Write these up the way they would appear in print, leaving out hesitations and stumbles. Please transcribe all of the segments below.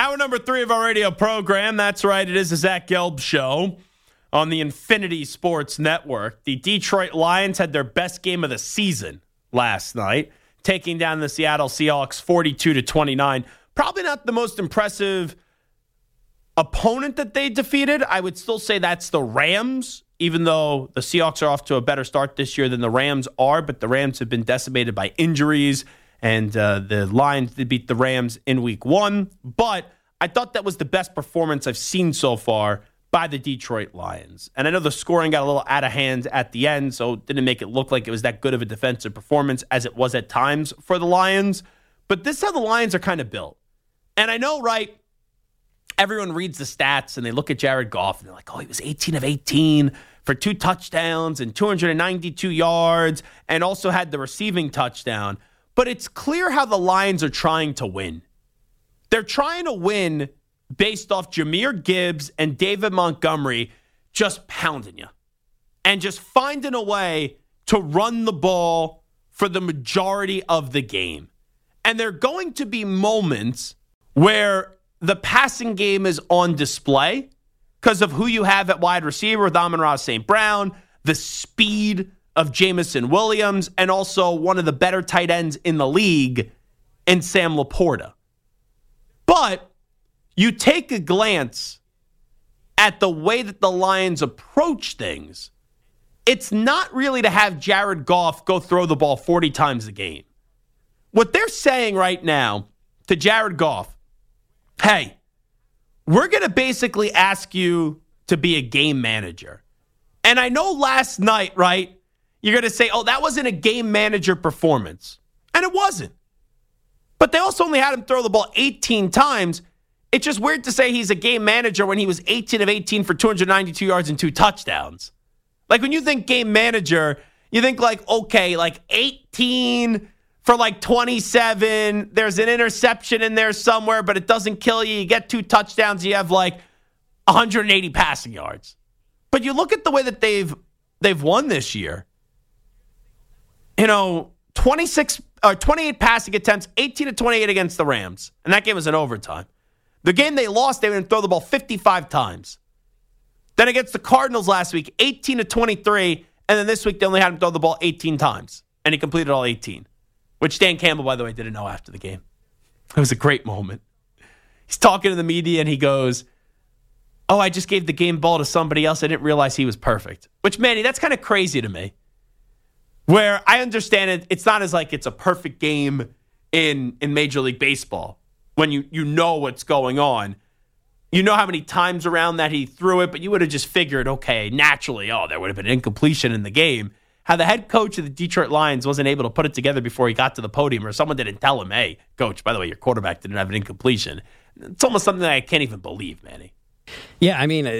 Hour number 3 of our radio program. That's right. It is the Zach Gelb Show on the Infinity Sports Network. The Detroit Lions had their best game of the season last night, taking down the Seattle Seahawks 42-29. Probably not the most impressive opponent that they defeated. I would still say that's the Rams, even though the Seahawks are off to a better start this year than the Rams are. But the Rams have been decimated by injuries. And the Lions did beat the Rams in week 1. But I thought that was the best performance I've seen so far by the Detroit Lions. And I know the scoring got a little out of hand at the end, so it didn't make it look like it was that good of a defensive performance as it was at times for the Lions. But this is how the Lions are kind of built. And I know, right, everyone reads the stats and they look at Jared Goff and they're like, oh, he was 18 of 18 for 2 touchdowns and 292 yards and also had the receiving touchdown. But it's clear how the Lions are trying to win. They're trying to win based off Jahmyr Gibbs and David Montgomery just pounding you and just finding a way to run the ball for the majority of the game. And there are going to be moments where the passing game is on display because of who you have at wide receiver with Amon-Ra St. Brown, the speed of Jamison Williams, and also one of the better tight ends in the league in Sam Laporta. But you take a glance at the way that the Lions approach things, it's not really to have Jared Goff go throw the ball 40 times a game. What they're saying right now to Jared Goff, hey, we're going to basically ask you to be a game manager. And I know last night, right, you're going to say, oh, that wasn't a game manager performance. And it wasn't. But they also only had him throw the ball 18 times. It's just weird to say he's a game manager when he was 18 of 18 for 292 yards and 2 touchdowns. Like when you think game manager, you think like, okay, like 18 for like 27. There's an interception in there somewhere, but it doesn't kill you. You get 2 touchdowns. You have like 180 passing yards. But you look at the way that they've won this year. 28 passing attempts, 18 to 28 against the Rams. And that game was in overtime. The game they lost, they would throw the ball 55 times. Then against the Cardinals last week, 18 to 23. And then this week, they only had him throw the ball 18 times. And he completed all 18. Which Dan Campbell, by the way, didn't know after the game. It was a great moment. He's talking to the media and he goes, oh, I just gave the game ball to somebody else. I didn't realize he was perfect. Which, Manny, that's kind of crazy to me. Where I understand it, it's not as like it's a perfect game in Major League Baseball when you know what's going on. You know how many times around that he threw it, but you would have just figured, okay, naturally, there would have been an incompletion in the game. How the head coach of the Detroit Lions wasn't able to put it together before he got to the podium, or someone didn't tell him, hey, coach, by the way, your quarterback didn't have an incompletion. It's almost something that I can't even believe, Manny. Yeah, I mean,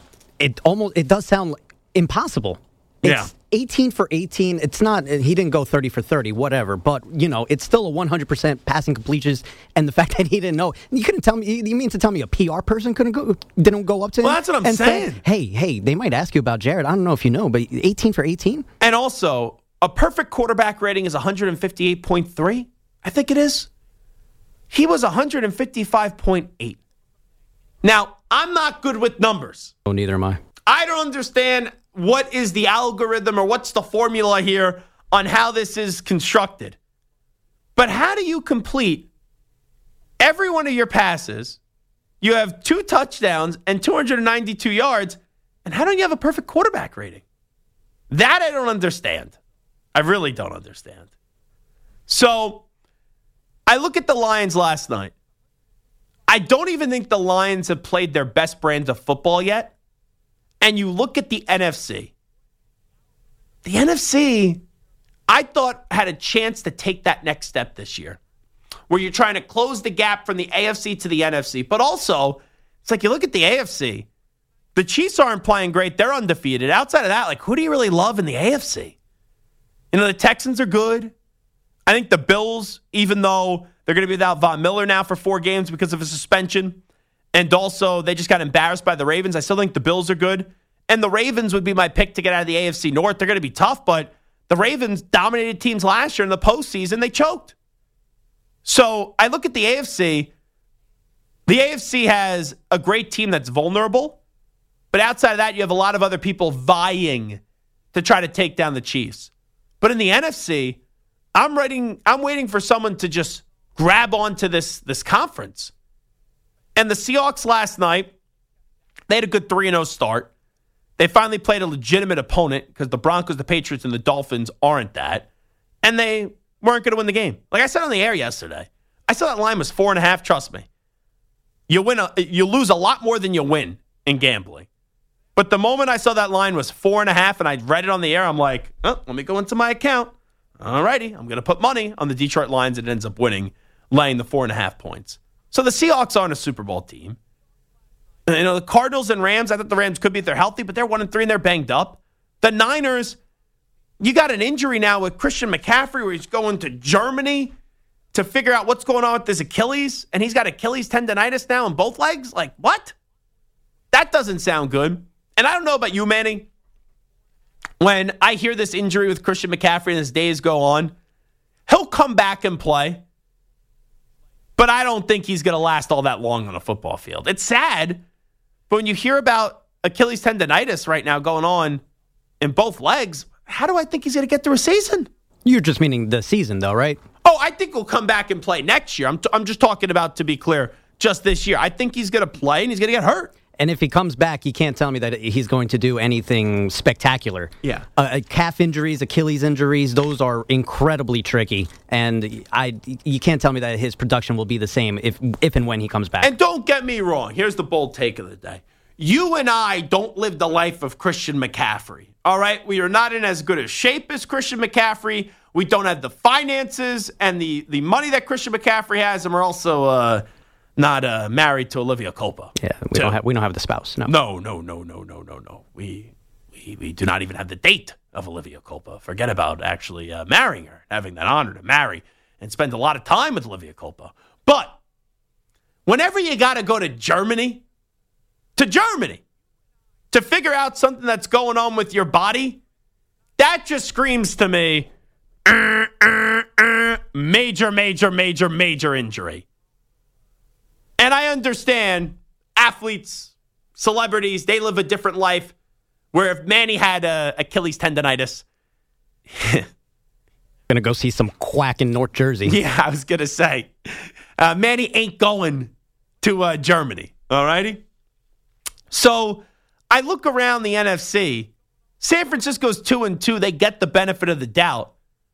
it does sound impossible. It's 18 for 18. It's not, he didn't go 30 for 30, whatever. But, it's still a 100% passing completions. And the fact that he didn't know, you couldn't tell me, you mean to tell me a PR person didn't go up to him? Well, that's what I'm saying. Say, hey, they might ask you about Jared. I don't know if you know, but 18 for 18? And also, a perfect quarterback rating is 158.3. I think it is. He was 155.8. Now, I'm not good with numbers. Oh, neither am I. I don't understand what is the algorithm or what's the formula here on how this is constructed. But how do you complete every one of your passes? You have 2 touchdowns and 292 yards, and how don't you have a perfect quarterback rating? That I don't understand. I really don't understand. So I look at the Lions last night. I don't even think the Lions have played their best brand of football yet. And you look at the NFC. The NFC, I thought, had a chance to take that next step this year, where you're trying to close the gap from the AFC to the NFC. But also, it's like you look at the AFC. The Chiefs aren't playing great. They're undefeated. Outside of that, like, who do you really love in the AFC? The Texans are good. I think the Bills, even though they're going to be without Von Miller now for 4 games because of a suspension, and also they just got embarrassed by the Ravens, I still think the Bills are good. And the Ravens would be my pick to get out of the AFC North. They're going to be tough, but the Ravens dominated teams last year in the postseason. They choked. So I look at the AFC. The AFC has a great team that's vulnerable, but outside of that, you have a lot of other people vying to try to take down the Chiefs. But in the NFC, I'm waiting for someone to just grab onto this conference. And the Seahawks last night, they had a good 3-0 start. They finally played a legitimate opponent because the Broncos, the Patriots, and the Dolphins aren't that. And they weren't going to win the game. Like I said on the air yesterday, I saw that line was 4.5. Trust me. You lose a lot more than you win in gambling. But the moment I saw that line was 4.5 and I read it on the air, I'm like, oh, let me go into my account. All righty, I'm going to put money on the Detroit Lions and it ends up winning, laying the 4.5 points. So the Seahawks aren't a Super Bowl team. You know, the Cardinals and Rams, I thought the Rams could be if they're healthy, but they're 1-3 and they're banged up. The Niners, you got an injury now with Christian McCaffrey where he's going to Germany to figure out what's going on with his Achilles, and he's got Achilles tendonitis now in both legs? Like, what? That doesn't sound good. And I don't know about you, Manny. When I hear this injury with Christian McCaffrey and his days go on, he'll come back and play. But I don't think he's going to last all that long on a football field. It's sad, but when you hear about Achilles tendonitis right now going on in both legs, how do I think he's going to get through a season? You're just meaning the season, though, right? Oh, I think he'll come back and play next year. I'm just talking about, to be clear, just this year. I think he's going to play and he's going to get hurt. And if he comes back, you can't tell me that he's going to do anything spectacular. Yeah. Calf injuries, Achilles injuries, those are incredibly tricky. And you can't tell me that his production will be the same if and when he comes back. And don't get me wrong. Here's the bold take of the day. You and I don't live the life of Christian McCaffrey. All right? We are not in as good a shape as Christian McCaffrey. We don't have the finances and the money that Christian McCaffrey has. And we're also not married to Olivia Culpo. Yeah, we don't have the spouse. No. No. We do not even have the date of Olivia Culpo. Forget about actually marrying her, having that honor to marry and spend a lot of time with Olivia Culpo. But whenever you got to go to Germany to figure out something that's going on with your body, that just screams to me major injury. And I understand athletes, celebrities, they live a different life where if Manny had Achilles tendonitis. Gonna go see some quack in North Jersey. Yeah, I was going to say. Manny ain't going to Germany, all righty? So I look around the NFC. San Francisco's 2-2. They get the benefit of the doubt.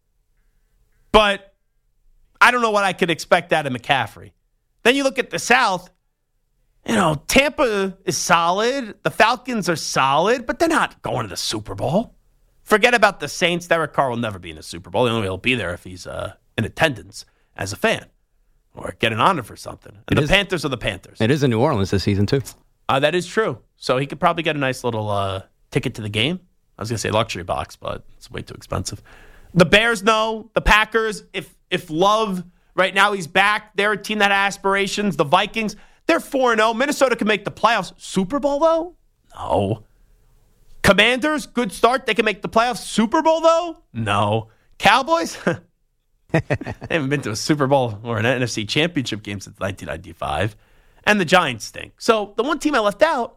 But I don't know what I could expect out of McCaffrey. Then you look at the South, you know, Tampa is solid. The Falcons are solid, but they're not going to the Super Bowl. Forget about the Saints. Derek Carr will never be in the Super Bowl. The only way he'll be there if he's in attendance as a fan or get an honor for something. And the Panthers are the Panthers. It is in New Orleans this season, too. That is true. So he could probably get a nice little ticket to the game. I was going to say luxury box, but it's way too expensive. The Bears know. The Packers, if Love... Right now, he's back. They're a team that has aspirations. The Vikings, they're 4-0. Minnesota can make the playoffs. Super Bowl, though? No. Commanders, good start. They can make the playoffs. Super Bowl, though? No. Cowboys? They haven't been to a Super Bowl or an NFC championship game since 1995. And the Giants stink. So the one team I left out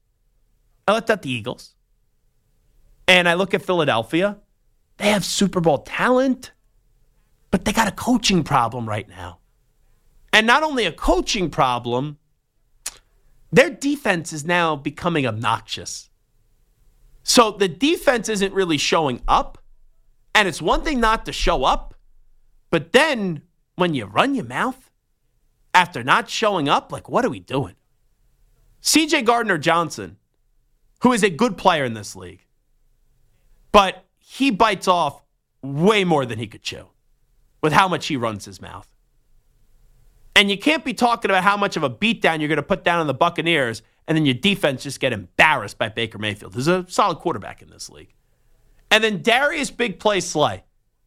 the Eagles. And I look at Philadelphia. They have Super Bowl talent. But they got a coaching problem right now. And not only a coaching problem, their defense is now becoming obnoxious. So the defense isn't really showing up. And it's one thing not to show up. But then when you run your mouth after not showing up, like, what are we doing? C.J. Gardner-Johnson, who is a good player in this league, but he bites off way more than he could chew with how much he runs his mouth. And you can't be talking about how much of a beatdown you're going to put down on the Buccaneers and then your defense just get embarrassed by Baker Mayfield. There's a solid quarterback in this league. And then Darius Big Play Slay.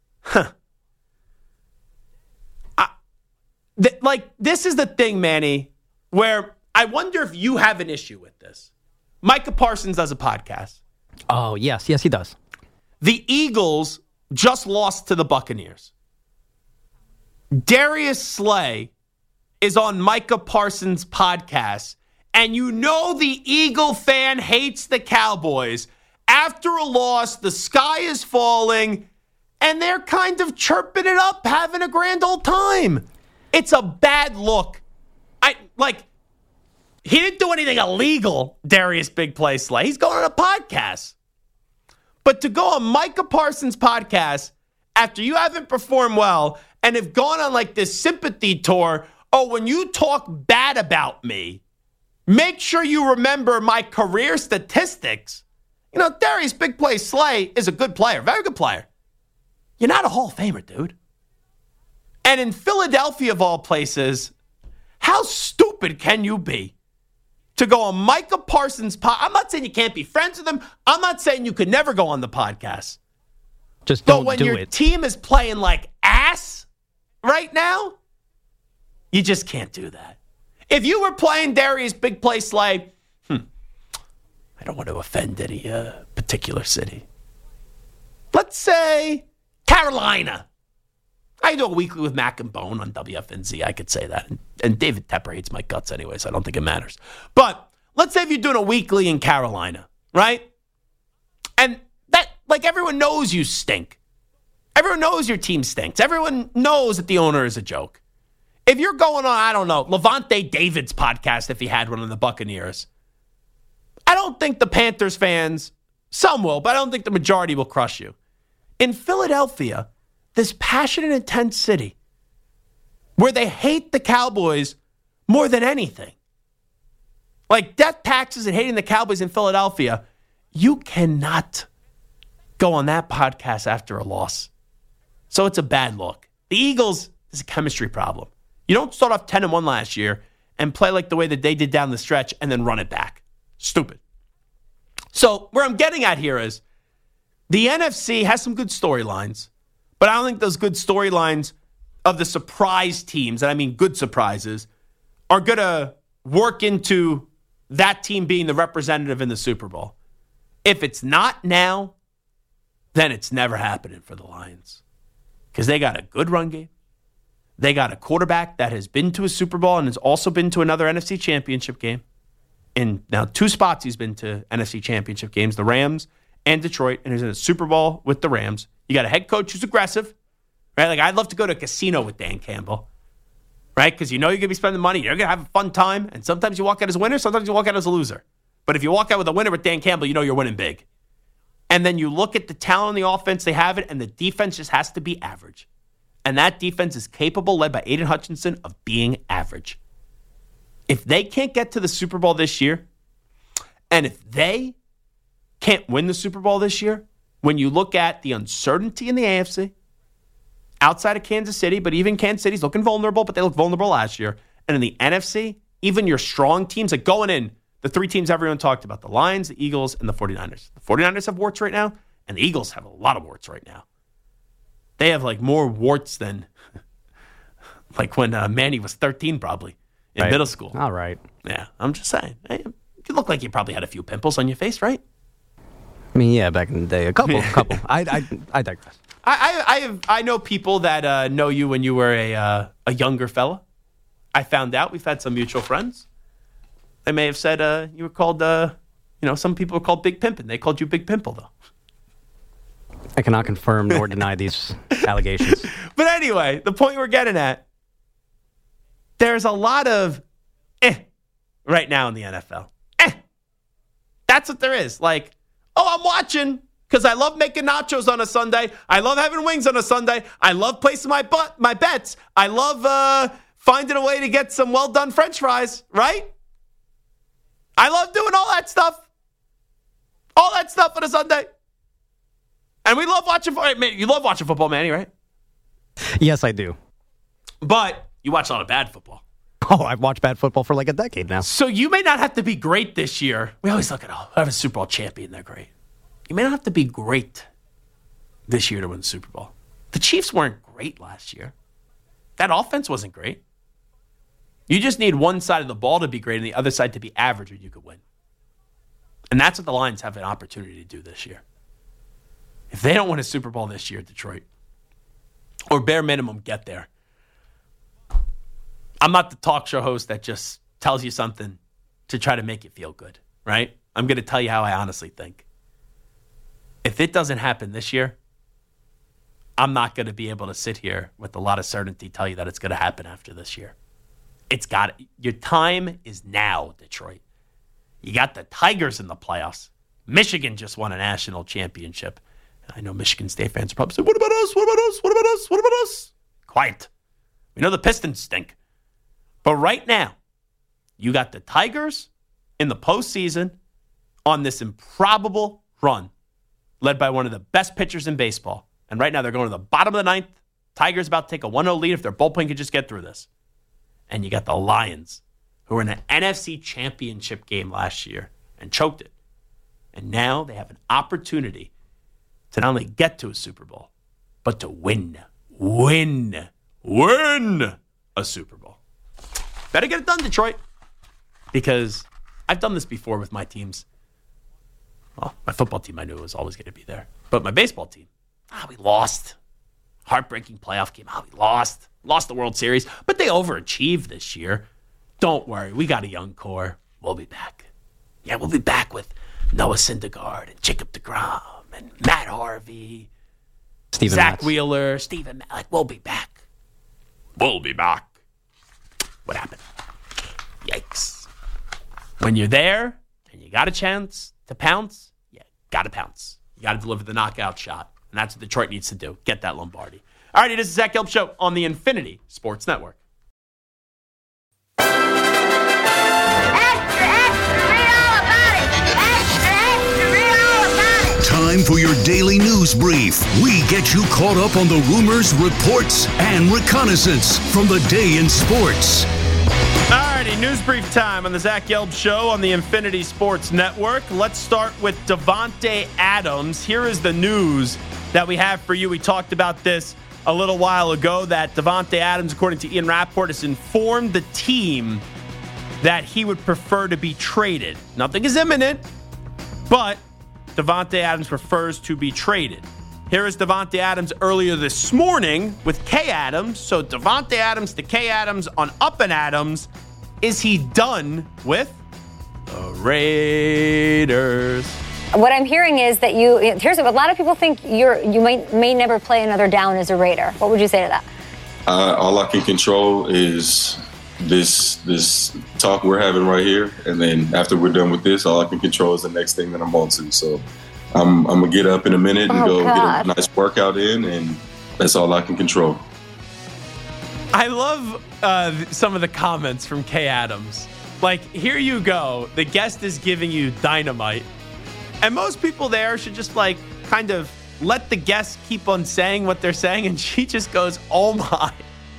This is the thing, Manny, where I wonder if you have an issue with this. Micah Parsons does a podcast. Oh, yes, he does. The Eagles just lost to the Buccaneers. Darius Slay is on Micah Parsons' podcast, and you know the Eagle fan hates the Cowboys, after a loss, the sky is falling, and they're kind of chirping it up, having a grand old time. It's a bad look. He didn't do anything illegal, Darius Big Play Slay. He's going on a podcast. But to go on Micah Parsons' podcast after you haven't performed well and have gone on like this sympathy tour, oh, when you talk bad about me, make sure you remember my career statistics. You know, Darius Big Play Slay is a good player, very good player. You're not a Hall of Famer, dude. And in Philadelphia, of all places, how stupid can you be to go on Micah Parsons' podcast? I'm not saying you can't be friends with him. I'm not saying you could never go on the podcast. Just don't do it. But when your team is playing like ass right now, you just can't do that. If you were playing Darius Big Play Slay, I don't want to offend any particular city. Let's say Carolina. I do a weekly with Mac and Bone on WFNZ. I could say that. And David Tepper hates my guts anyway, so I don't think it matters. But let's say if you're doing a weekly in Carolina, right? And that, like, everyone knows you stink. Everyone knows your team stinks. Everyone knows that the owner is a joke. If you're going on, I don't know, Levante David's podcast, if he had one on the Buccaneers, I don't think the Panthers fans, some will, but I don't think the majority will crush you. In Philadelphia, this passionate, intense city where they hate the Cowboys more than anything, like death taxes and hating the Cowboys in Philadelphia, you cannot go on that podcast after a loss. So it's a bad look. The Eagles is a chemistry problem. You don't start off 10-1 last year and play like the way that they did down the stretch and then run it back. Stupid. So where I'm getting at here is the NFC has some good storylines, but I don't think those good storylines of the surprise teams, and I mean good surprises, are going to work into that team being the representative in the Super Bowl. If it's not now, then it's never happening for the Lions. Because they got a good run game. They got a quarterback that has been to a Super Bowl and has also been to another NFC Championship game. In now 2 spots he's been to NFC Championship games, the Rams and Detroit, and he's in a Super Bowl with the Rams. You got a head coach who's aggressive, right? Like, I'd love to go to a casino with Dan Campbell, right? Because you know you're going to be spending money. You're going to have a fun time, and sometimes you walk out as a winner, sometimes you walk out as a loser. But if you walk out with a winner with Dan Campbell, you know you're winning big. And then you look at the talent on the offense, they have it, and the defense just has to be average. And that defense is capable, led by Aiden Hutchinson, of being average. If they can't get to the Super Bowl this year, and if they can't win the Super Bowl this year, when you look at the uncertainty in the AFC, outside of Kansas City, but even Kansas City's looking vulnerable, but they looked vulnerable last year. And in the NFC, even your strong teams, like going in, the 3 teams everyone talked about, the Lions, the Eagles, and the 49ers. The 49ers have warts right now, and the Eagles have a lot of warts right now. They have like more warts than like when Manny was 13 probably in middle school. All right. Yeah, I'm just saying. Hey, you look like you probably had a few pimples on your face, right? I mean, yeah, back in the day, a couple. I digress. I know people that know you when you were a younger fella. I found out we've had some mutual friends. They may have said you were called, some people were called Big Pimpin'. They called you Big Pimple, though. I cannot confirm nor deny these allegations. But anyway, the point we're getting at, there's a lot of right now in the NFL. That's what there is. Like, I'm watching because I love making nachos on a Sunday. I love having wings on a Sunday. I love placing my bets. I love finding a way to get some well-done French fries, right? I love doing all that stuff. All that stuff on a Sunday. And we love watching football. You love watching football, Manny, right? Yes, I do. But you watch a lot of bad football. Oh, I've watched bad football for like a decade now. So you may not have to be great this year. We always look at, I have a Super Bowl champion. They're great. You may not have to be great this year to win the Super Bowl. The Chiefs weren't great last year. That offense wasn't great. You just need one side of the ball to be great and the other side to be average, or you could win. And that's what the Lions have an opportunity to do this year. If they don't win a Super Bowl this year, Detroit, or bare minimum get there, I'm not the talk show host that just tells you something to try to make you feel good, right? I'm going to tell you how I honestly think. If it doesn't happen this year, I'm not going to be able to sit here with a lot of certainty tell you that it's going to happen after this year. It's got it. Your time is now, Detroit. You got the Tigers in the playoffs. Michigan just won a national championship. I know Michigan State fans are probably saying, what about us? What about us? What about us? What about us? Quiet. We know the Pistons stink. But right now, you got the Tigers in the postseason on this improbable run led by one of the best pitchers in baseball. And right now, they're going to the bottom of the ninth. Tigers about to take a 1-0 lead if their bullpen could just get through this. And you got the Lions, who were in an NFC championship game last year and choked it. And now they have an opportunity to not only get to a Super Bowl, but to win a Super Bowl. Better get it done, Detroit. Because I've done this before with my teams. Well, my football team I knew was always going to be there. But my baseball team, we lost. Heartbreaking playoff game. We lost. Lost the World Series. But they overachieved this year. Don't worry. We got a young core. We'll be back. Yeah, we'll be back with Noah Syndergaard and Jacob deGrom and Matt Harvey, Zach Wheeler, Steven Matz. We'll be back. We'll be back. What happened? Yikes. When you're there and you got a chance to pounce, you got to pounce. You got to deliver the knockout shot. And that's what Detroit needs to do. Get that Lombardi. All right, it is the Zach Gelb Show on the Infinity Sports Network. Extra, extra, read all about it. Extra, extra, read all about it. Time for your daily news brief. We get you caught up on the rumors, reports, and reconnaissance from the day in sports. Alrighty, news brief time on the Zach Gelb Show on the Infinity Sports Network. Let's start with Davante Adams. Here is the news that we have for you. We talked about this a little while ago, that Davante Adams, according to Ian Rappaport, has informed the team that he would prefer to be traded. Nothing is imminent, but Davante Adams prefers to be traded. Here is Davante Adams earlier this morning with Kay Adams. So Davante Adams to Kay Adams on Up and Adams. Is he done with the Raiders? What I'm hearing is that here's what a lot of people think you may never play another down as a Raider. What would you say to that? All I can control is this talk we're having right here, and then after we're done with this, all I can control is the next thing that I'm on to. So I'm gonna get up in a minute and get a nice workout in, and that's all I can control. I love some of the comments from Kay Adams. Like, here you go. The guest is giving you dynamite. And most people there should just, kind of let the guest keep on saying what they're saying. And she just goes, oh, my.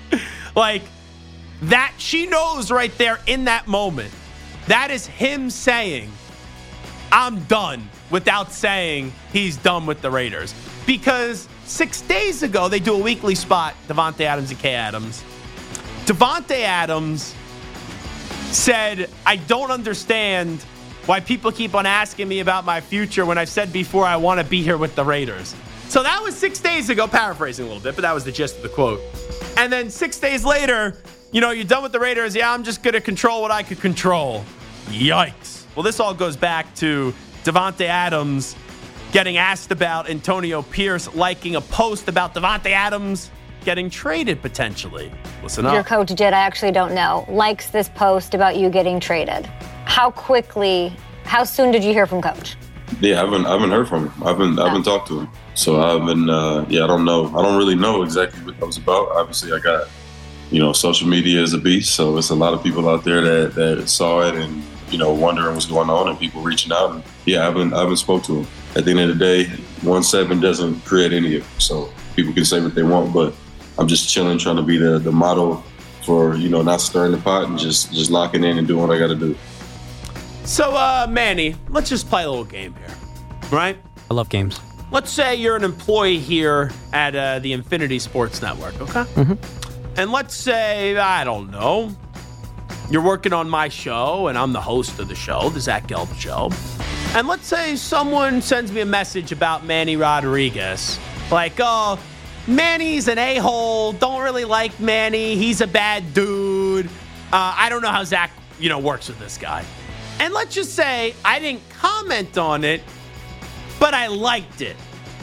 That she knows right there in that moment. That is him saying, I'm done, without saying he's done with the Raiders. Because 6 days ago, they do a weekly spot, Davante Adams and Kay Adams. Davante Adams said, I don't understand why people keep on asking me about my future when I've said before I want to be here with the Raiders. So that was 6 days ago, paraphrasing a little bit, but that was the gist of the quote. And then 6 days later, you're done with the Raiders. Yeah, I'm just going to control what I could control. Yikes. Well, this all goes back to Davante Adams getting asked about Antonio Pierce liking a post about Davante Adams getting traded potentially. Listen up. Your coach did, I actually don't know, likes this post about you getting traded. How soon did you hear from Coach? Yeah, I haven't heard from him. I haven't talked to him. So I haven't, I don't know. I don't really know exactly what that was about. Obviously, I got, social media is a beast. So it's a lot of people out there that saw it and, wondering what's going on and people reaching out. And I haven't spoke to him. At the end of the day, 1-7 doesn't create any of it. So people can say what they want, but I'm just chilling, trying to be the model for, not stirring the pot and just locking in and doing what I got to do. So, Manny, let's just play a little game here, right? I love games. Let's say you're an employee here at the Infinity Sports Network, okay? Mm-hmm. And let's say, I don't know, you're working on my show, and I'm the host of the show, the Zach Gelb Show. And let's say someone sends me a message about Manny Rodriguez, like, oh, Manny's an a-hole. Don't really like Manny. He's a bad dude. I don't know how Zach, works with this guy. And let's just say I didn't comment on it, but I liked it.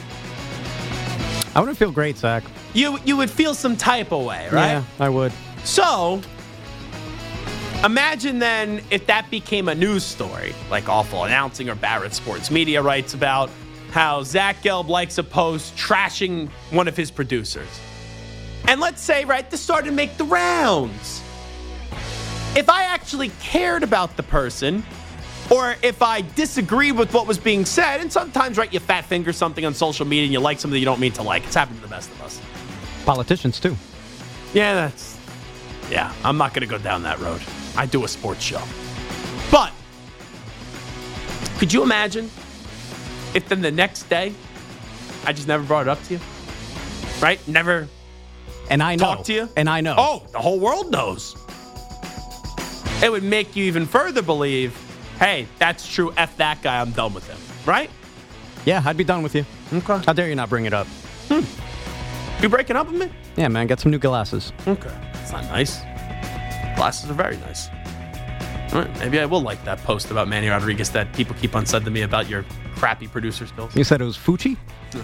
I wouldn't feel great, Zach. You would feel some type of way, right? Yeah, I would. So, imagine then if that became a news story, like Awful Announcing or Barrett Sports Media writes about how Zach Gelb likes a post trashing one of his producers. And let's say, right, this started to make the rounds. If I actually cared about the person, or if I disagree with what was being said, and sometimes, right, you fat finger something on social media and you like something you don't mean to like. It's happened to the best of us. Politicians, too. Yeah, I'm not going to go down that road. I do a sports show. But, could you imagine if then the next day, I just never brought it up to you? Right? Never and I know. talked to you? And I know. Oh, the whole world knows. It would make you even further believe, hey, that's true. F that guy. I'm done with him. Right? Yeah, I'd be done with you. Okay. How dare you not bring it up? You breaking up with me? Yeah, man, get some new glasses. Okay. That's not nice. Glasses are very nice. All right, maybe I will like that post about Manny Rodriguez that people keep on sending me about your crappy producer skills. You said it was Fucci?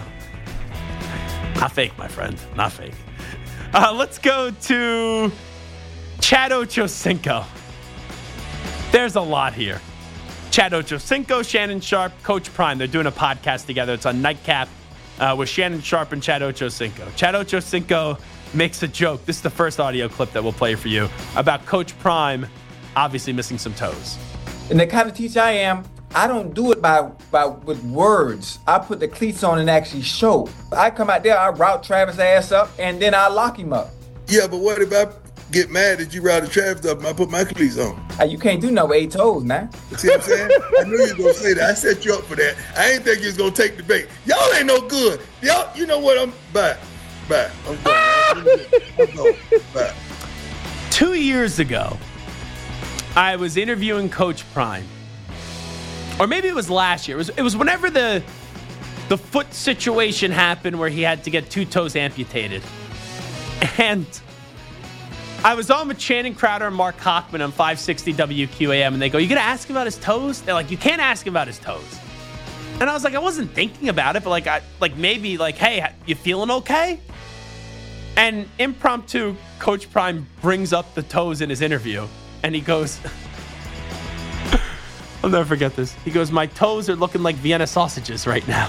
Not fake, my friend. Not fake. Let's go to Chad Ochocinco. There's a lot here. Chad Ochocinco, Shannon Sharpe, Coach Prime. They're doing a podcast together. It's on Nightcap with Shannon Sharpe and Chad Ochocinco. Chad Ochocinco makes a joke. This is the first audio clip that we'll play for you about Coach Prime obviously missing some toes. And the kind of teacher I am, I don't do it by with words. I put the cleats on and actually show. I come out there, I route Travis' ass up, and then I lock him up. Yeah, but what if I get mad that you routed Travis up and I put my cleats on? You can't do no 8 toes, man. See what I'm saying? I knew you was going to say that. I set you up for that. I didn't think you was going to take the bait. Y'all ain't no good. Y'all, you know what? Bye. I'm done. Bye. 2 years ago, I was interviewing Coach Prime. Or maybe it was last year. It was whenever the foot situation happened where he had to get 2 toes amputated. And I was on with Channing Crowder and Mark Hochman on 560 WQAM, and they go, "You gonna ask him about his toes?" They're like, "You can't ask him about his toes." And I was like, I wasn't thinking about it, but maybe hey, you feeling okay? And impromptu, Coach Prime brings up the toes in his interview, and he goes, I'll never forget this. He goes, "My toes are looking like Vienna sausages right now."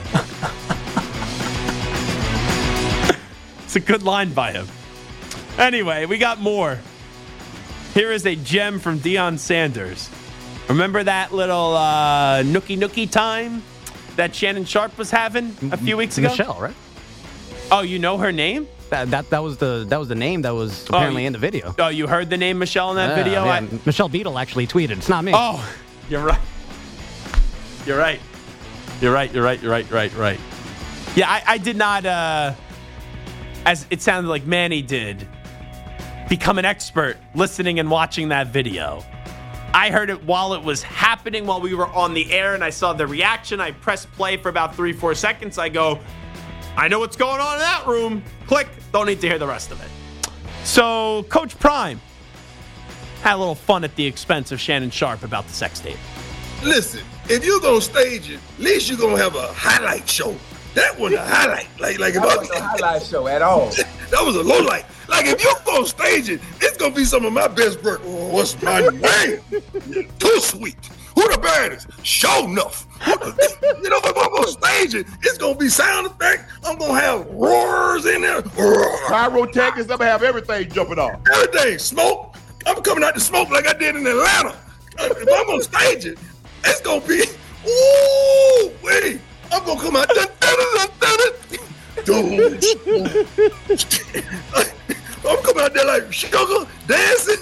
It's a good line by him. Anyway, we got more. Here is a gem from Deion Sanders. Remember that little nookie time that Shannon Sharpe was having a few weeks ago? Michelle, right? Oh, you know her name? That was the name that was apparently in the video. Oh, you heard the name Michelle in that video? Yeah. Michelle Beadle actually tweeted. It's not me. Oh, you're right. You're right. Yeah, I did not, as it sounded like Manny did, become an expert listening and watching that video. I heard it while it was happening, while we were on the air, and I saw the reaction. I pressed play for about 3-4 seconds. I go, I know what's going on in that room. Click. Don't need to hear the rest of it. So, Coach Prime had a little fun at the expense of Shannon Sharpe about the sex tape. Listen, if you're going to stage it, at least you're going to have a highlight show. That wasn't a highlight. That wasn't a highlight show at all. That was a low light. If you're going to stage it, it's going to be some of my best work. What's my name? Too sweet. Who the baddest? Show enough. If I'm going to stage it, it's going to be sound effects. I'm going to have roars in there. Pyrotechnics, I'm going to have everything jumping off. Everything. Smoke. I'm coming out to smoke like I did in Atlanta. If I'm going to stage it, it's going to be, ooh, wait. I'm going to come out. I'm coming out there like sugar, dancing.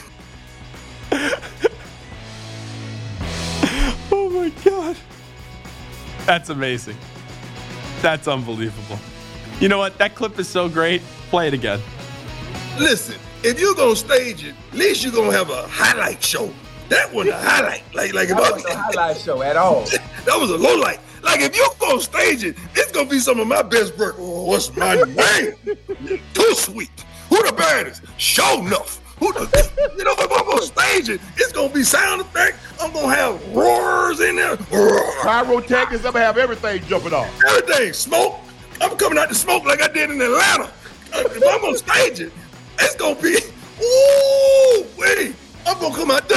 Oh, my God. That's amazing. That's unbelievable. You know what? That clip is so great. Play it again. Listen, if you're going to stage it, at least you're going to have a highlight show. That wasn't a highlight. Like if That wasn't a highlight show at all. That was a low light. Like if you go stage it, it's gonna be some of my best work. Oh, what's my name? Too sweet. Who the baddest? Show enough. If I'm gonna stage it, it's gonna be sound effect. I'm gonna have roars in there. Pyrotechnics, I'm gonna have everything jumping off. Everything. Smoke. I'm coming out to smoke like I did in Atlanta. If I'm gonna stage it, it's gonna be, ooh, wait. I'm gonna come out.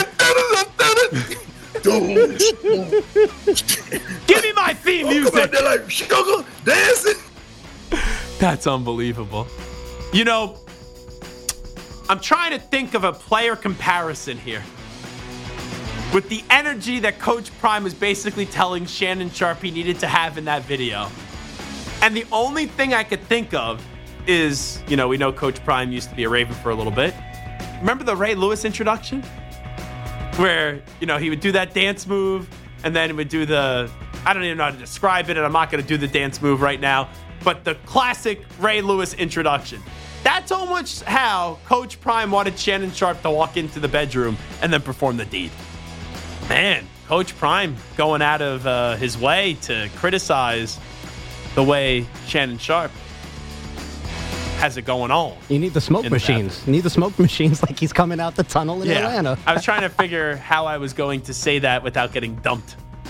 Give me my theme music. Come out there like sugar dancing. That's unbelievable. You know, I'm trying to think of a player comparison here. With the energy that Coach Prime was basically telling Shannon Sharpe he needed to have in that video. And the only thing I could think of is, we know Coach Prime used to be a Raven for a little bit. Remember the Ray Lewis introduction? Where, he would do that dance move and then he would do I don't even know how to describe it, and I'm not going to do the dance move right now, but the classic Ray Lewis introduction. That's almost how Coach Prime wanted Shannon Sharpe to walk into the bedroom and then perform the deed. Man, Coach Prime going out of his way to criticize the way Shannon Sharpe has it going on. You need the smoke machines. You need the smoke machines like he's coming out the tunnel in Atlanta. I was trying to figure how I was going to say that without getting dumped.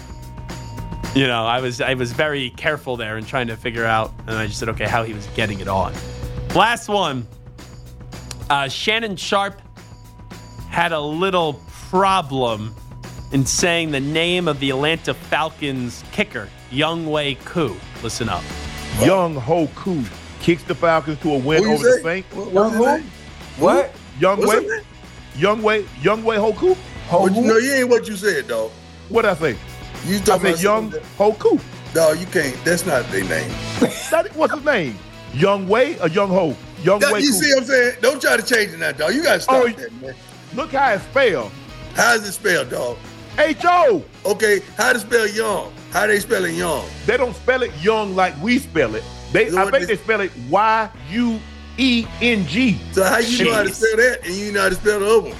I was very careful there and trying to figure out, and I just said, okay, how he was getting it on. Last one. Shannon Sharpe had a little problem in saying the name of the Atlanta Falcons kicker, Younghoe Koo. Listen up. Younghoe Koo kicks the Falcons to a win over the Saints. What? Younghoe Koo? No, you ain't what you said, dog. What'd I say? You I said Younghoe Koo. No, you can't. That's not their name. What's his name? Younghoe or Younghoe? Younghoe. You see what I'm saying? Don't try to change it now, dog. You got to stop that, man. Look how it's spelled. How's it spelled, dog? H-O. Okay, how to spell young? How they spelling young? They don't spell it young like we spell it. I think they spell it Y-U-E-N-G. So how you know how to spell that and you know how to spell the other one?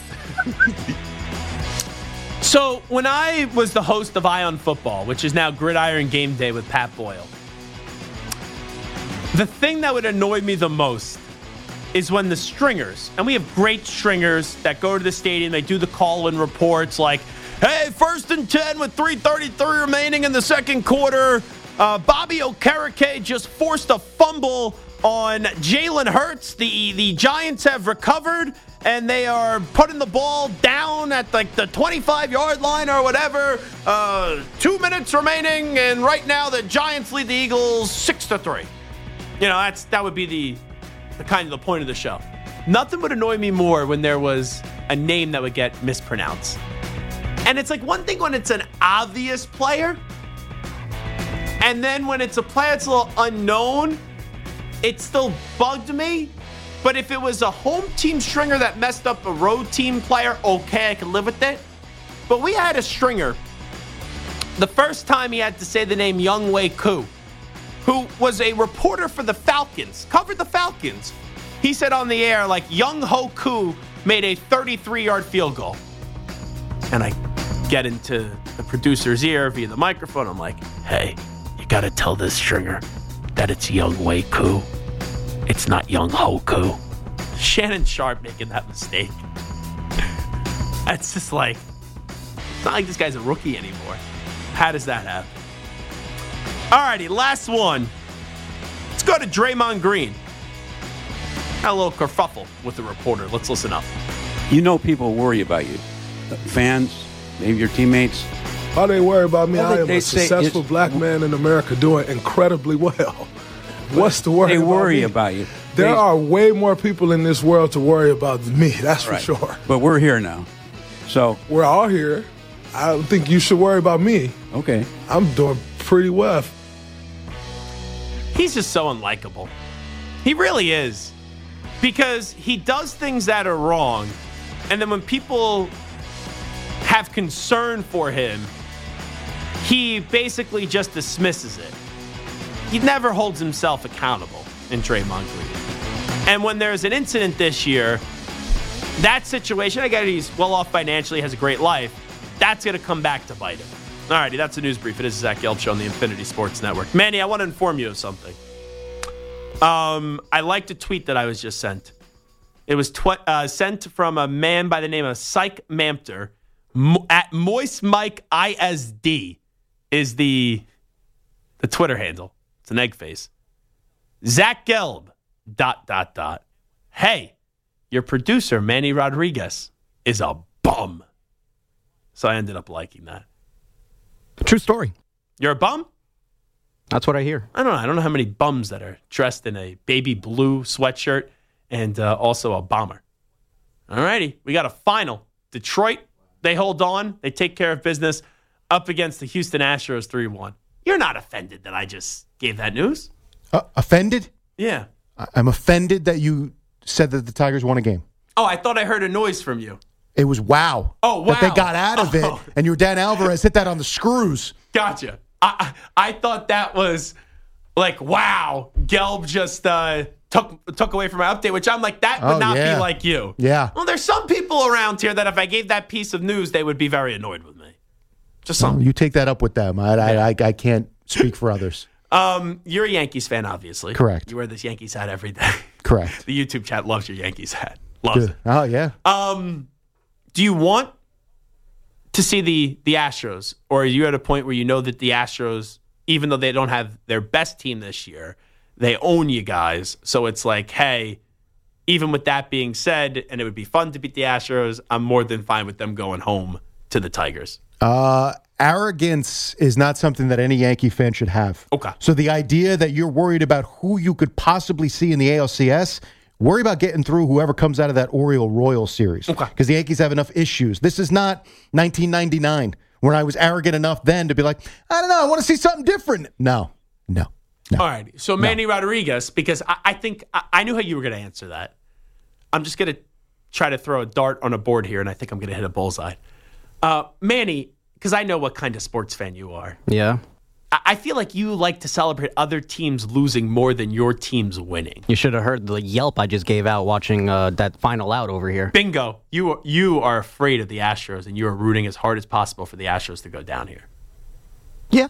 So when I was the host of Eye on Football, which is now Gridiron Game Day with Pat Boyle, the thing that would annoy me the most is when the stringers, and we have great stringers that go to the stadium, they do the call-in reports like, hey, 1st and 10 with 3:33 remaining in the second quarter. Bobby Okereke just forced a fumble on Jalen Hurts. The Giants have recovered, and they are putting the ball down at like the 25-yard line or whatever. 2 minutes remaining, and right now the Giants lead the Eagles 6-3. That would be the kind of the point of the show. Nothing would annoy me more when there was a name that would get mispronounced. And it's like one thing when it's an obvious player, and then when it's a player that's a little unknown, it still bugged me. But if it was a home team stringer that messed up a road team player, okay, I can live with it. But we had a stringer, the first time he had to say the name Younghoe Koo, who was a reporter for the Falcons, covered the Falcons. He said on the air, like, Younghoe Koo made a 33-yard field goal. And I get into the producer's ear via the microphone. I'm like, hey, you got to tell this stringer that it's Younghoe Koo. It's not Younghoe Koo. Shannon Sharpe making that mistake. That's just like, it's not like this guy's a rookie anymore. How does that happen? Alrighty, last one. Let's go to Draymond Green. Had a little kerfuffle with the reporter. Let's listen up. People worry about you. Fans, maybe your teammates. Why they worry about me? I am a successful black man in America doing incredibly well. What's the worry about me? They worry about you. There are way more people in this world to worry about than me, that's for sure. But we're here now. So we're all here. I don't think you should worry about me. Okay. I'm doing pretty well. He's just so unlikable. He really is. Because he does things that are wrong, and then when people have concern for him, he basically just dismisses it. He never holds himself accountable in Draymond Green. And when there's an incident this year that situation, I get it, he's well off financially, has a great life. That's going to come back to bite him. All righty, that's the news brief. It is the Zach Gelb Show on the Infinity Sports Network. Manny, I want to inform you of something. I liked a tweet that I was just sent. It was sent from a man by the name of Psych Mampter. At Moist Mike ISD is the Twitter handle. It's an egg face. Zach Gelb, ... Hey, your producer, Manny Rodriguez, is a bum. So I ended up liking that. True story. You're a bum? That's what I hear. I don't know how many bums that are dressed in a baby blue sweatshirt and also a bomber. All righty. We got a final. Detroit, they hold on. They take care of business up against the Houston Astros 3-1. You're not offended that I just gave that news? Offended? Yeah. I'm offended that you said that the Tigers won a game. Oh, I thought I heard a noise from you. It was wow. Oh, wow. That they got out of it, and your Dan Alvarez hit that on the screws. Gotcha. I thought that was like, wow, Gelb just took away from my update, which I'm like, that would not be like you. Yeah. Well, there's some people around here that if I gave that piece of news, they would be very annoyed with me. Just some. You take that up with them. I can't speak for others. You're a Yankees fan, obviously. Correct. You wear this Yankees hat every day. Correct. The YouTube chat loves your Yankees hat. Loves it. Oh, yeah. Do you want to see the Astros, or are you at a point where you know that the Astros, even though they don't have their best team this year, they own you guys? So it's like, hey, even with that being said, and it would be fun to beat the Astros, I'm more than fine with them going home to the Tigers. Arrogance is not something that any Yankee fan should have. Okay. So the idea that you're worried about who you could possibly see in the ALCS, worry about getting through whoever comes out of that Oriole-Royal series. Okay. Because the Yankees have enough issues. This is not 1999, where I was arrogant enough then to be like, I don't know, I want to see something different. No. All right. So Manny Rodriguez, because I think I knew how you were going to answer that. I'm just going to try to throw a dart on a board here, and I think I'm going to hit a bullseye. Manny, because I know what kind of sports fan you are. Yeah. I feel like you like to celebrate other teams losing more than your team's winning. You should have heard the yelp I just gave out watching that final out over here. Bingo. You are afraid of the Astros, and you are rooting as hard as possible for the Astros to go down here. Yeah.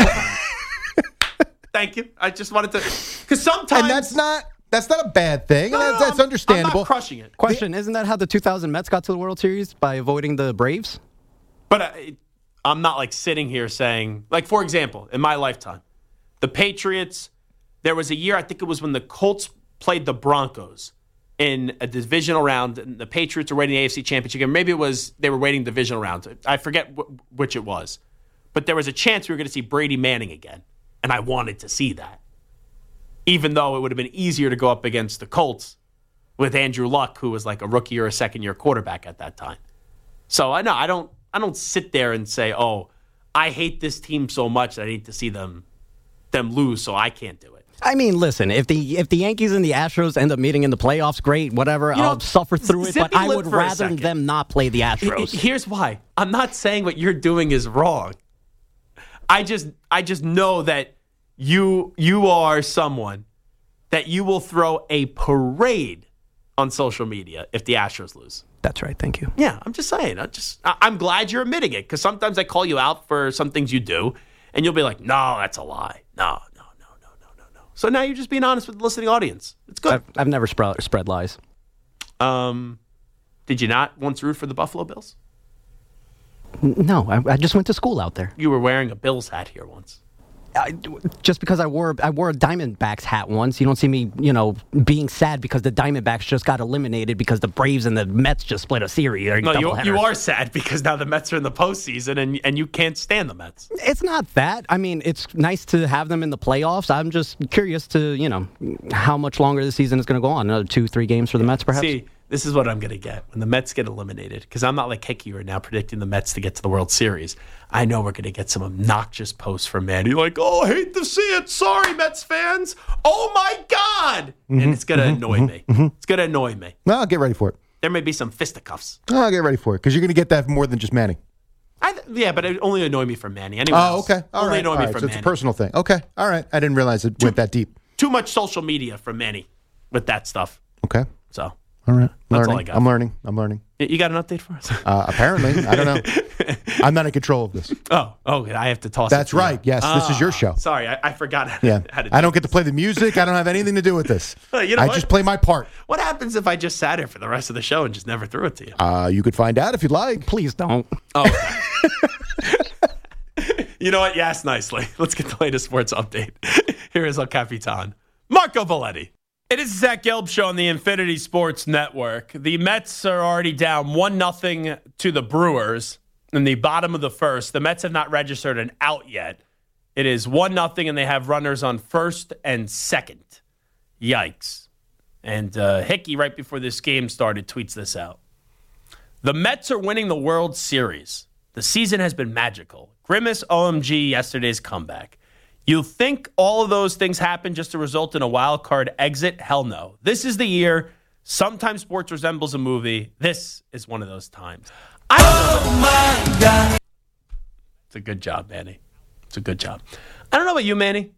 Thank you. I just wanted to, because sometimes, and that's not a bad thing. That's understandable. I'm not crushing it. Question: isn't that how the 2000 Mets got to the World Series, by avoiding the Braves? But I'm not like sitting here saying, like, for example, in my lifetime, the Patriots, there was a year, I think it was when the Colts played the Broncos in a divisional round, and the Patriots were waiting the AFC Championship game. Maybe it was they were waiting divisional round. I forget which it was. But there was a chance we were going to see Brady Manning again, and I wanted to see that. Even though it would have been easier to go up against the Colts with Andrew Luck, who was like a rookie or a second-year quarterback at that time. So I know I don't sit there and say, oh, I hate this team so much that I need to see them lose, so I can't do it. I mean, listen, if the Yankees and the Astros end up meeting in the playoffs, great, whatever. I'll suffer through it, but I would rather them not play the Astros. Here's why. I'm not saying what you're doing is wrong. I just know that you are someone that you will throw a parade on social media if the Astros lose. That's right. Thank you. Yeah, I'm just saying. I'm glad you're admitting it, because sometimes I call you out for some things you do, and you'll be like, no, that's a lie. No. So now you're just being honest with the listening audience. It's good. I've never spread lies. Did you not once root for the Buffalo Bills? No, I just went to school out there. You were wearing a Bills hat here once. Just because I wore a Diamondbacks hat once, you don't see me, being sad because the Diamondbacks just got eliminated because the Braves and the Mets just split a series. No, you are sad because now the Mets are in the postseason and you can't stand the Mets. It's not that. I mean, it's nice to have them in the playoffs. I'm just curious to, how much longer the season is going to go on. Another 2-3 games for the Mets, perhaps? See, this is what I'm going to get when the Mets get eliminated, because I'm not like Hickey right now predicting the Mets to get to the World Series. I know we're going to get some obnoxious posts from Manny like, oh, I hate to see it. Sorry, Mets fans. Oh, my God. And it's going to annoy me. It's going to annoy me. Well, I'll get ready for it. There may be some fisticuffs. I'll get ready for it, because you're going to get that more than just Manny. Yeah, but it only annoy me from Manny. Anyone else? Okay. All right. Annoy me from so Manny. It's a personal thing. Okay. All right. I didn't realize it went that deep. Too much social media from Manny with that stuff. Okay. So. All right. That's all I got. I'm learning. You got an update for us? Apparently. I don't know. I'm not in control of this. Oh, I have to toss That's it. Right. Yes, this is your show. Sorry, I forgot how to do I don't get to play the music. I don't have anything to do with this. You know I what? just play my part. What happens if I just sat here for the rest of the show and just never threw it to you? You could find out if you'd like. Please don't. Oh. You know what? You asked nicely. Let's get the latest sports update. Here is El Capitan, Marco Belletti. It is the Zach Gelb Show on the Infinity Sports Network. The Mets are already down 1-0 to the Brewers in the bottom of the first. The Mets have not registered an out yet. It is 1-0, and they have runners on first and second. Yikes. And Hickey, right before this game started, tweets this out. The Mets are winning the World Series. The season has been magical. Grimace OMG yesterday's comeback. You think all of those things happen just to result in a wild card exit? Hell no. This is the year. Sometimes sports resembles a movie. This is one of those times. Oh my God. It's a good job, Manny. It's a good job. I don't know about you, Manny.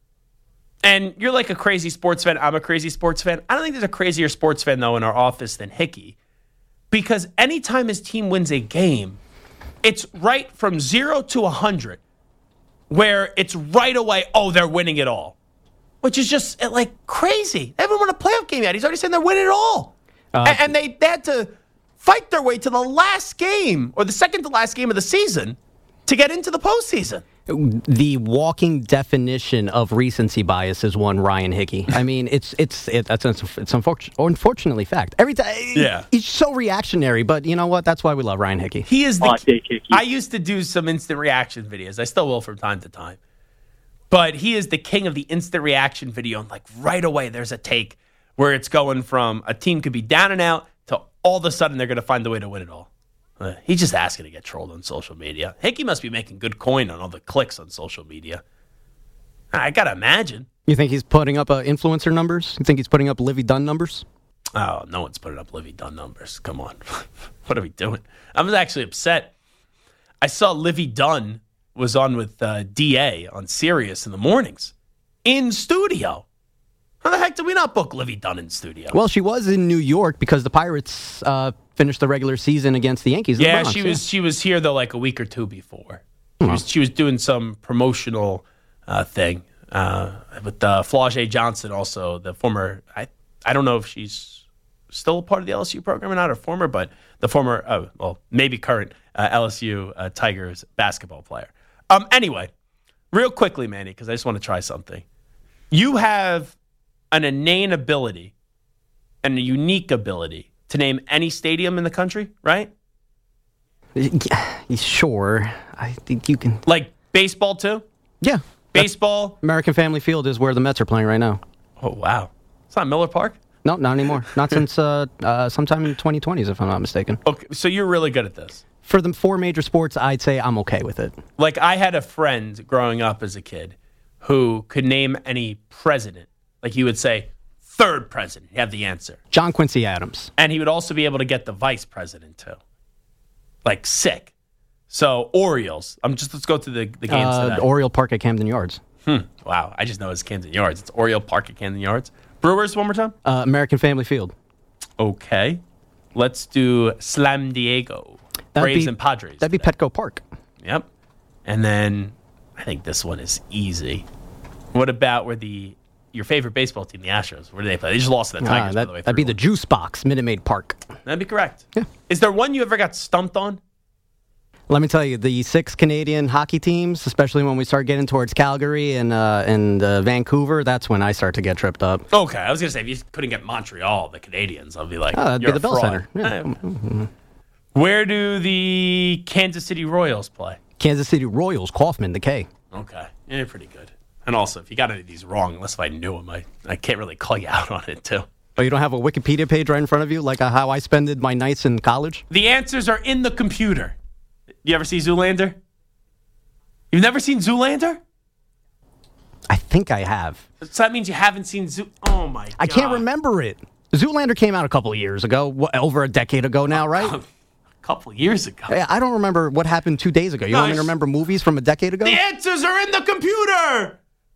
And you're like a crazy sports fan. I'm a crazy sports fan. I don't think there's a crazier sports fan, though, in our office than Hickey. Because anytime his team wins a game, it's right from 0 to 100. Where it's right away, they're winning it all. Which is just like crazy. They haven't won a playoff game yet. He's already saying they're winning it all. And they had to fight their way to the last game, or the second to last game of the season, to get into the postseason. The walking definition of recency bias is one Ryan Hickey. I mean, it's unfortunately fact. Every time, he's so reactionary. But you know what? That's why we love Ryan Hickey. He is the. I used to do some instant reaction videos. I still will from time to time. But he is the king of the instant reaction video. And like right away, there's a take where it's going from a team could be down and out to all of a sudden they're going to find a way to win it all. He's just asking to get trolled on social media. Hickey must be making good coin on all the clicks on social media. I got to imagine. You think he's putting up influencer numbers? You think he's putting up Livy Dunn numbers? Oh, no one's putting up Livy Dunn numbers. Come on. What are we doing? I was actually upset. I saw Livy Dunn was on with DA on Sirius in the mornings. In studio. How the heck did we not book Livy Dunn in studio? Well, she was in New York because the Pirates finished the regular season against the Yankees. Yeah, she was here though like a week or two before. She was doing some promotional thing with Flau'jae Johnson, also the former. I don't know if she's still a part of the LSU program or not, or former, but the former, maybe current LSU Tigers basketball player. Anyway, real quickly, Manny, because I just want to try something. You have an inane ability and a unique ability to name any stadium in the country, right? Sure. I think you can. Like baseball, too? Yeah. Baseball? American Family Field is where the Mets are playing right now. Oh, wow. It's not Miller Park? No, not anymore. Not since sometime in the 2020s, if I'm not mistaken. Okay, so you're really good at this. For the four major sports, I'd say I'm okay with it. Like, I had a friend growing up as a kid who could name any president. Like, he would say, third president. You have the answer. John Quincy Adams. And he would also be able to get the vice president, too. Like, sick. So, Orioles. Let's go through the games today. Oriole Park at Camden Yards. Wow. I just know it's Camden Yards. It's Oriole Park at Camden Yards. Brewers, one more time? American Family Field. Okay. Let's do Slam Diego. Braves and Padres. That'd be Petco Park. Yep. And then I think this one is easy. What about your favorite baseball team, the Astros? Where do they play? They just lost to the Tigers, by the way. That'd be the Juice Box, Minute Maid Park. That'd be correct. Yeah. Is there one you ever got stumped on? Let me tell you, the 6 Canadian hockey teams, especially when we start getting towards Calgary and Vancouver, that's when I start to get tripped up. Okay, I was going to say, if you couldn't get Montreal, the Canadians, I'd be like, that'd you're be the Bell fraud. Center. Yeah. Mm-hmm. Where do the Kansas City Royals play? Kansas City Royals, Kaufman, the K. Okay, yeah, pretty good. And also, if you got any of these wrong, unless if I knew them, I can't really call you out on it, too. Oh, you don't have a Wikipedia page right in front of you, like how I spended my nights in college? The answers are in the computer. You ever see Zoolander? You've never seen Zoolander? I think I have. So that means you haven't seen Oh, my God. I can't remember it. Zoolander came out a couple of years ago, over a decade ago now, right? A couple of years ago. I don't remember what happened 2 days ago. You want me to remember movies from a decade ago? The answers are in the computer!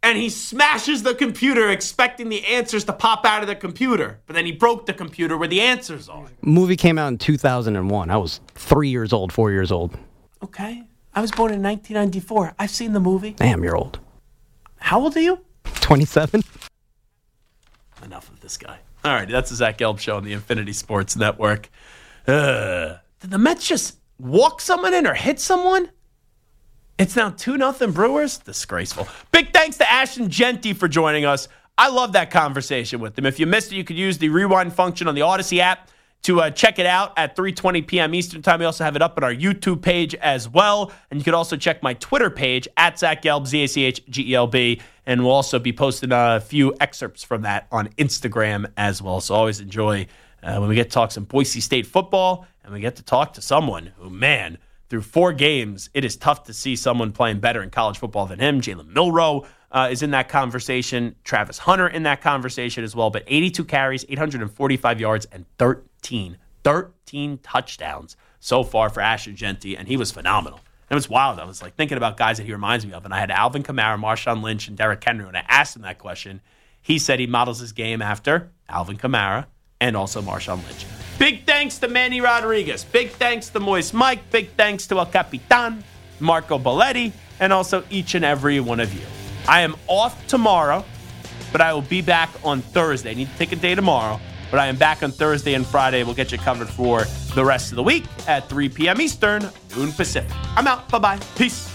And he smashes the computer expecting the answers to pop out of the computer. But then he broke the computer where the answers are. Movie came out in 2001. I was 4 years old. Okay. I was born in 1994. I've seen the movie. Damn, you're old. How old are you? 27. Enough of this guy. All right, that's the Zach Gelb Show on the Infinity Sports Network. Did the Mets just walk someone in or hit someone? It's now 2-0 Brewers. Disgraceful. Big thanks to Ashton Jeanty for joining us. I love that conversation with him. If you missed it, you could use the rewind function on the Odyssey app to check it out at 3:20 p.m. Eastern Time. We also have it up on our YouTube page as well. And you could also check my Twitter page at Zach Gelb, ZACHGELB. And we'll also be posting a few excerpts from that on Instagram as well. So always enjoy when we get to talk some Boise State football and we get to talk to someone who, man, through 4 games, it is tough to see someone playing better in college football than him. Jalen Milroe is in that conversation. Travis Hunter in that conversation as well. But 82 carries, 845 yards, and 13 touchdowns so far for Ashton Jeanty, and he was phenomenal. It was wild. I was like thinking about guys that he reminds me of, and I had Alvin Kamara, Marshawn Lynch, and Derrick Henry. When I asked him that question, he said he models his game after Alvin Kamara and also Marshawn Lynch. Big thanks to Manny Rodriguez. Big thanks to Moist Mike. Big thanks to El Capitan, Marco Belletti, and also each and every one of you. I am off tomorrow, but I will be back on Thursday. I need to take a day tomorrow, but I am back on Thursday and Friday. We'll get you covered for the rest of the week at 3 p.m. Eastern, noon Pacific. I'm out. Bye-bye. Peace.